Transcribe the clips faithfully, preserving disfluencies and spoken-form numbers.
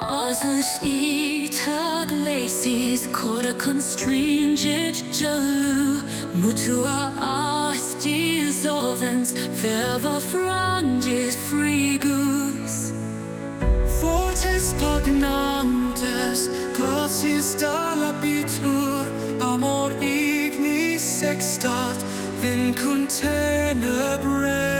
Others ita glacis cora constringit jalu mutua astis ovens verva frangis frigus fortes pugnantes glacis dalabitur amor ignis sextat vincum tenebrae.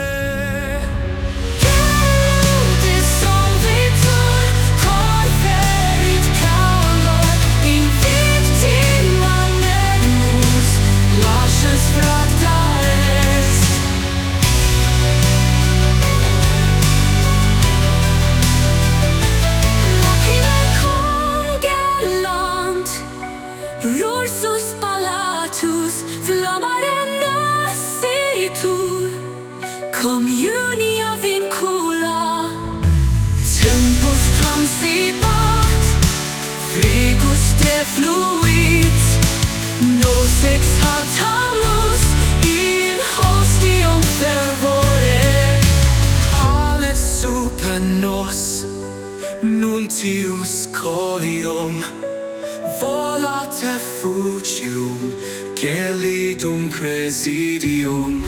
Rursus palatus flammare nascitur communia vincula tempus transibat frigus defluit nos ex hatamus in hostium fervore alet super nos nuntius colium volate fugium, gelidum presidium.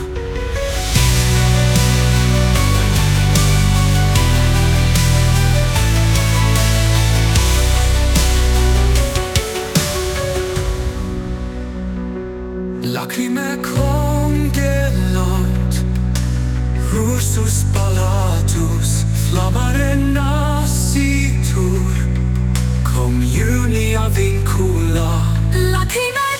Lacrimae congelant, rursus palatus, flammare nascitur, communia vincula. Lacrimae